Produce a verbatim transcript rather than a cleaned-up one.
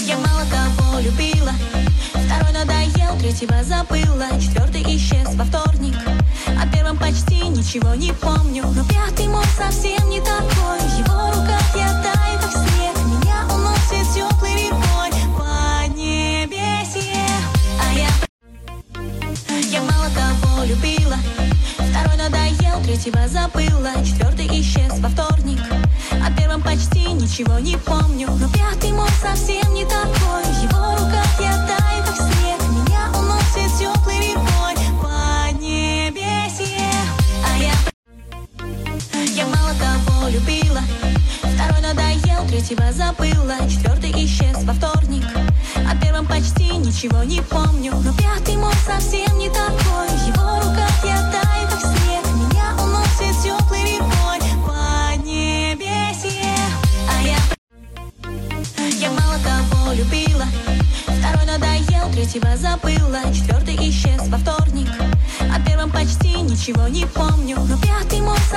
Я мало кого любила, второй надоел, третьего забыла, четвертый исчез во вторник. О первом почти ничего не помню, но пятый мой совсем не такой. В его руках я таю, как снег, меня уносит теплой рекой поднебесье. А я Я мало кого любила, второй надоел, третьего забыла, четвертый исчез во вторник. О первом почти ничего не помню, но пятый мой совсем не такой. В его руках я таю, как снег, меня уносит теплой рекой поднебесье. А я Я мало кого любила, второй надоел, третьего забыла, четвертый исчез во вторник. О первом почти ничего не помню, но пятый мой совсем не такой. В его руках я таю, как снег, меня уносит теплой рекой поднебесье. А я Я мало кого любила, второй надоел, третьего забыла, четвертый исчез во вторник. О первом почти ничего не помню, но пятый мой